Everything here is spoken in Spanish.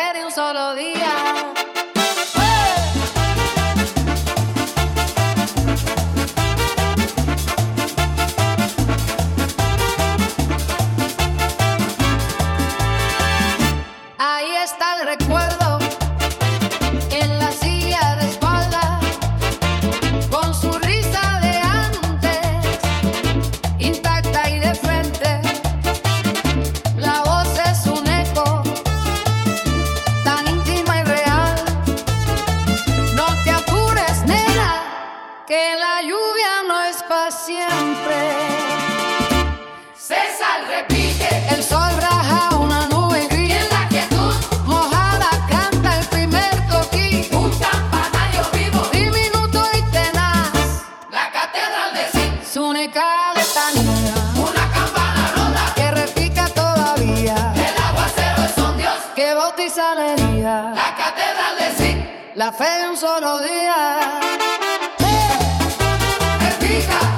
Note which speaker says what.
Speaker 1: fe de un solo día. Ahí está el recuerdo en la silla de espalda, con su risa de antes, intacta y de frente. La voz es un eco tan íntima y real. No te apures, nena, que la lluvia no es para siempre.
Speaker 2: Cesa el repique,
Speaker 1: El sol raja una nube gris.
Speaker 2: y en la quietud
Speaker 1: Mojada canta el primer coquí,
Speaker 2: un campanario vivo,
Speaker 1: diminuto y tenaz,
Speaker 2: la catedral de zinc,
Speaker 1: su única letanía
Speaker 2: una campana roda,
Speaker 1: que repica todavía,
Speaker 2: el aguacero es un dios,
Speaker 1: que bautiza la herida,
Speaker 2: la catedral de zinc,
Speaker 1: la fe de un solo día.
Speaker 2: repica.